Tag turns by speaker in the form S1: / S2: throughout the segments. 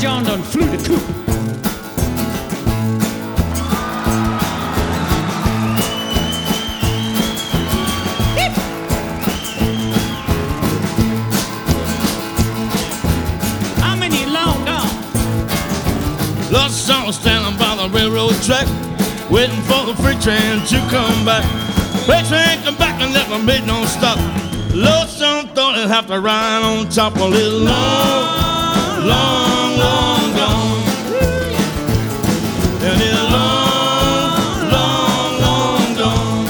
S1: John done flew the coop. How many long gone?
S2: Lost John standing by the railroad track, waiting for the freight train to come back. Freight train come back and never made no stop. Lost John thought he'd have to ride on top of his long, long, long gone. And his long, long, long gone.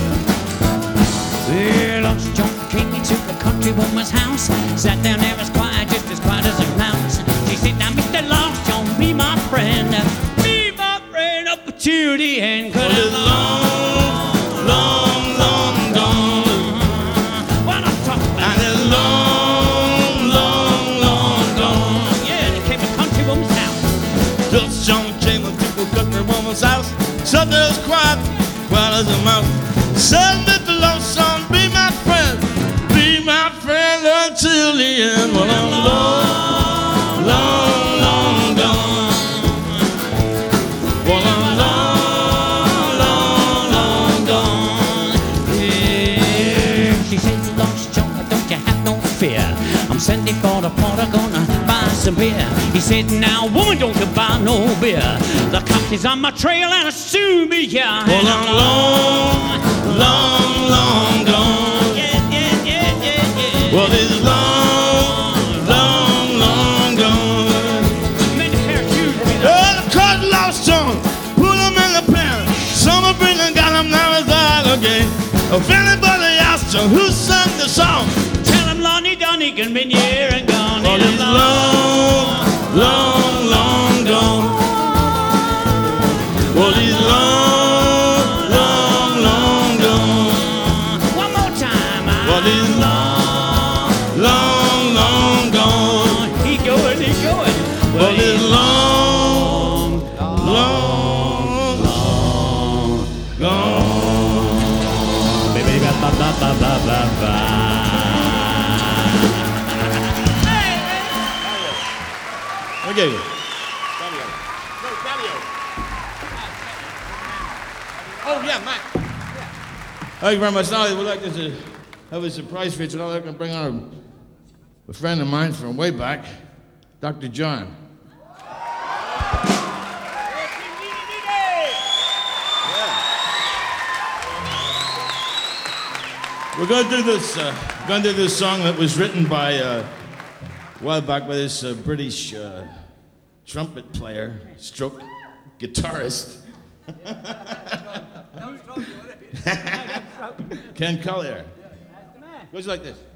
S1: Well, Lost John came into the country woman's house, sat down there as quiet, just as quiet as a mouse. She said, now Mr. Lost John, be my friend up to the end.
S2: Well, his long, long, long gone.
S1: What I'm talking about.
S2: And his long, long, long gone.
S1: Yeah, they came to country woman's house.
S2: Lost John came to the country woman's house, sat there as quiet, quiet as a mouse. Said, Mr. Lost John, be my friend until the end. Well, I'm long, long, long gone. Well, I'm long, long, long gone.
S1: Yeah. She said, Lost John, don't you have no fear. I'm sending for the porter, gonna buy some beer. He said, now woman, don't you buy no beer. The cops is on my trail and I'll soon be here.
S2: Well, I'm long, long, long gone.
S1: Yeah, yeah, yeah, yeah, yeah.
S2: Well, it's long, long, long gone.
S1: Made a pair of shoes for me.
S2: Oh, the court Lost John, put him in the pen. Summer bring and got him now his out again. If anybody asks you who sung the song,
S1: Tell him Lonnie Donegan been here and gone.
S2: well, it's long, long, long gone. Well, he's long, long, long gone.
S1: One more time.
S2: Well, he's long, long, long gone.
S1: He going, he going.
S2: Well, he's long, long, long gone.
S1: Baby, ba ba ba ba ba ba ba.
S2: Okay. Oh, yeah, Mike. Thank you very much. Now, we'd like to have a surprise for you tonight. I'd like to bring on a friend of mine from way back, Dr. John. We're going to do this. Going to do this song that was written by a while back by this British trumpet player, stroke guitarist, Ken Collier. Goes like this.